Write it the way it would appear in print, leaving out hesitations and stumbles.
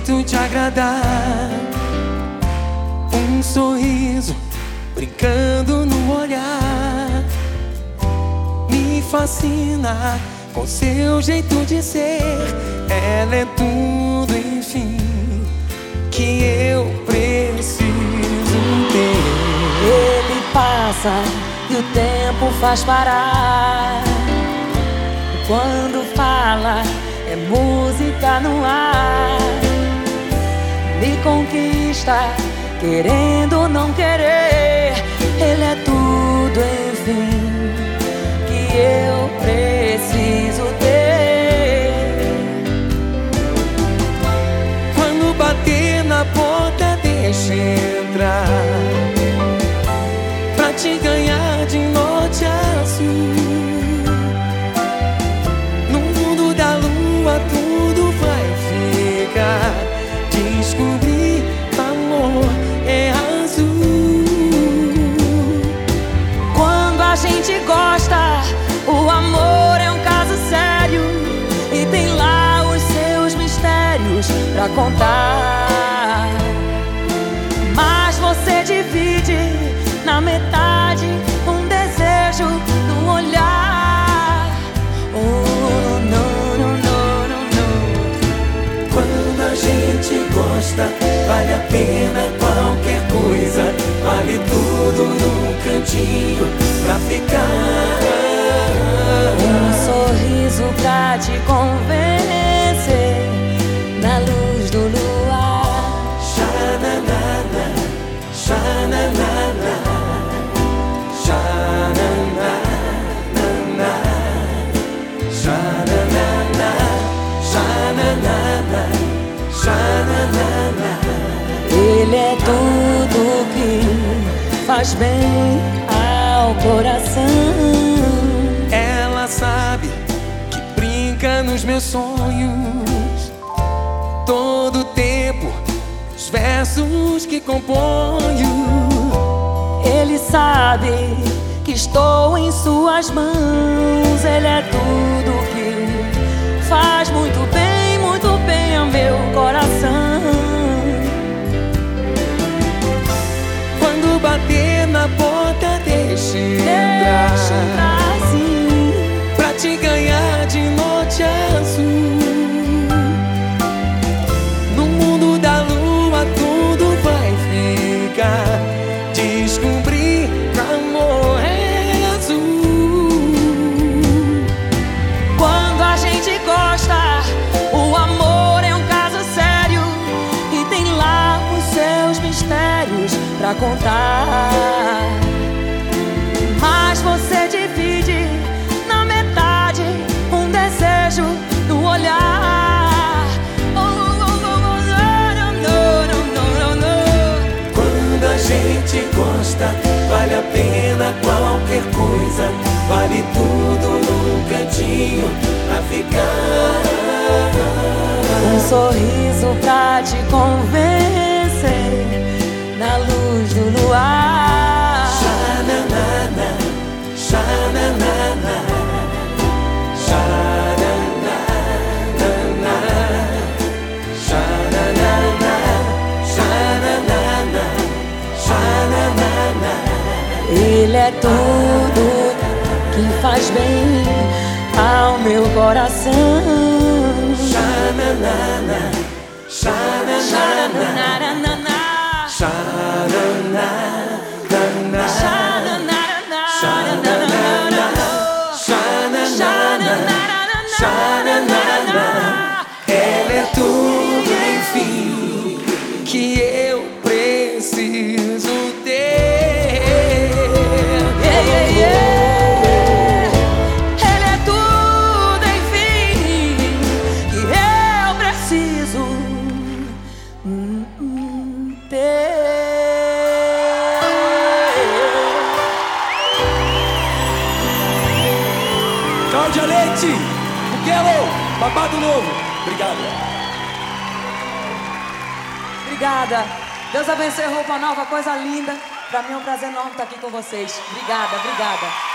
jeito de agradar, um sorriso brincando no olhar. Me fascina com seu jeito de ser. Ela é tudo, enfim, que eu preciso ter. Ele passa e o tempo faz parar. Quando fala é música no ar. Me conquista, querendo ou não querer. Ele é tudo, enfim, que eu preciso ter. Quando bater na porta, deixa entrar, pra te ganhar de norte a sul. No mundo da lua tudo vai ficar. Descobrir amor é azul. Quando a gente gosta, o amor é um caso sério e tem lá os seus mistérios pra contar. Mas você divide na metade um desejo no olhar. Oh, não, não, não, não, não. Quando a gente gosta, vale a pena qualquer coisa. Vale tudo num cantinho pra ficar. Um sorriso pra te convencer na luz do luar. Xananana, xananana, xananana, xananana, xananana, xananana. Ele é tudo que faz bem ao coração. Ela sabe que brinca nos meus sonhos. Todo tempo, os versos que componho. Ele sabe que estou em suas mãos. Ele é tudo que faz muito bem ao meu coração. Quando bater na porta, deixa entrar, sim, pra te ganhar de norte a sul. No mundo da lua tudo vai ficar. Descobrir que amor é azul. quando a gente gosta, o amor é um caso sério e tem lá os seus mistérios pra contar. Mas você divide na metade um desejo no olhar. Oh, oh, oh, oh, no, no, no, no, no. Quando a gente gosta, vale a pena qualquer coisa. Vale tudo num cantinho pra ficar. Um sorriso pra te convencer na luz do luar. Xananana, xananana, xananana, xananana, xananana, xananana. Ele é tudo que faz bem ao meu coração. Xananana, xananana, xananana, xananana. Ela é tudo, enfim, que eu preciso ter. Ele é tudo, enfim, que eu preciso ter. Cláudia Leite, Buquelo, Babado Novo. Obrigado. Obrigada. Deus abençoe, roupa nova, coisa linda. Pra mim é um prazer enorme estar aqui com vocês. Obrigada, obrigada.